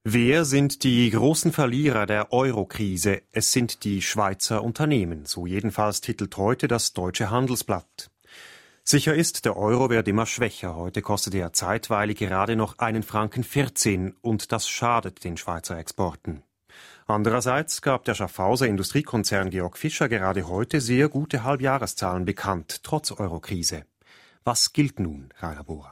Wer sind die großen Verlierer der Euro-Krise? Es sind die Schweizer Unternehmen. So jedenfalls titelt heute das Deutsche Handelsblatt. Sicher ist, der Euro wird immer schwächer. Heute kostet er zeitweilig gerade noch 1,14 Franken und das schadet den Schweizer Exporten. Andererseits gab der Schaffhauser Industriekonzern Georg Fischer gerade heute sehr gute Halbjahreszahlen bekannt, trotz Euro-Krise. Was gilt nun, Rainer Bohrer?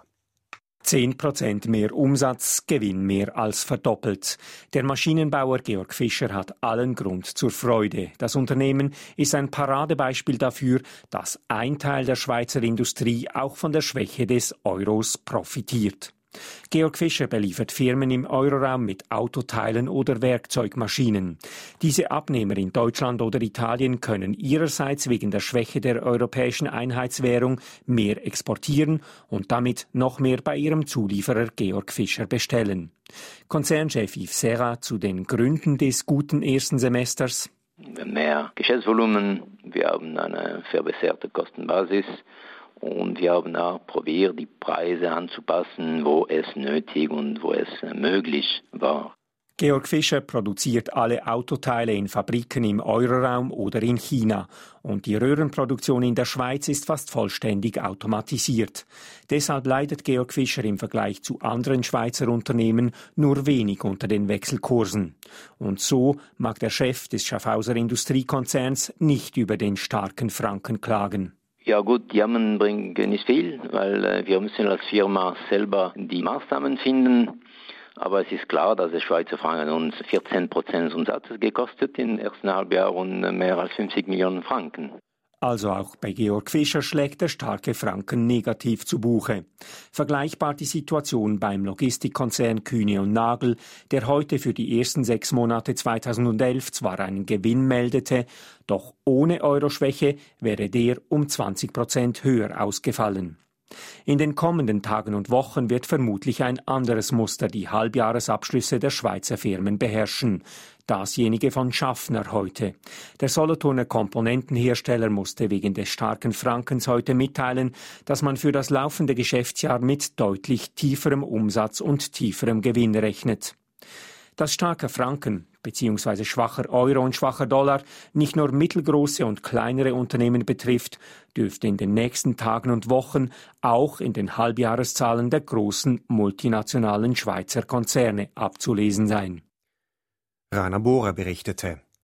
10% mehr Umsatz, Gewinn mehr als verdoppelt. Der Maschinenbauer Georg Fischer hat allen Grund zur Freude. Das Unternehmen ist ein Paradebeispiel dafür, dass ein Teil der Schweizer Industrie auch von der Schwäche des Euros profitiert. Georg Fischer beliefert Firmen im Euroraum mit Autoteilen oder Werkzeugmaschinen. Diese Abnehmer in Deutschland oder Italien können ihrerseits wegen der Schwäche der europäischen Einheitswährung mehr exportieren und damit noch mehr bei ihrem Zulieferer Georg Fischer bestellen. Konzernchef Yves Serra zu den Gründen des guten ersten Semesters. Mehr Geschäftsvolumen, wir haben eine verbesserte Kostenbasis. Und wir haben auch probiert, die Preise anzupassen, wo es nötig und wo es möglich war. Georg Fischer produziert alle Autoteile in Fabriken im Euroraum oder in China. Und die Röhrenproduktion in der Schweiz ist fast vollständig automatisiert. Deshalb leidet Georg Fischer im Vergleich zu anderen Schweizer Unternehmen nur wenig unter den Wechselkursen. Und so mag der Chef des Schaffhauser Industriekonzerns nicht über den starken Franken klagen. Ja gut, jammern bringt nicht viel, weil wir müssen als Firma selber die Maßnahmen finden. Aber es ist klar, dass der Schweizer Franken uns 14% des Umsatzes gekostet im ersten Halbjahr und mehr als 50 Millionen Franken. Also auch bei Georg Fischer schlägt der starke Franken negativ zu Buche. Vergleichbar die Situation beim Logistikkonzern Kühne + Nagel, der heute für die ersten 6 Monate 2011 zwar einen Gewinn meldete, doch ohne Euroschwäche wäre der um 20% höher ausgefallen. In den kommenden Tagen und Wochen wird vermutlich ein anderes Muster die Halbjahresabschlüsse der Schweizer Firmen beherrschen. Dasjenige von Schaffner heute. Der Solothurner Komponentenhersteller musste wegen des starken Frankens heute mitteilen, dass man für das laufende Geschäftsjahr mit deutlich tieferem Umsatz und tieferem Gewinn rechnet. Dass starker Franken bzw. schwacher Euro und schwacher Dollar nicht nur mittelgroße und kleinere Unternehmen betrifft, dürfte in den nächsten Tagen und Wochen auch in den Halbjahreszahlen der großen multinationalen Schweizer Konzerne abzulesen sein. Rainer Bohrer berichtete.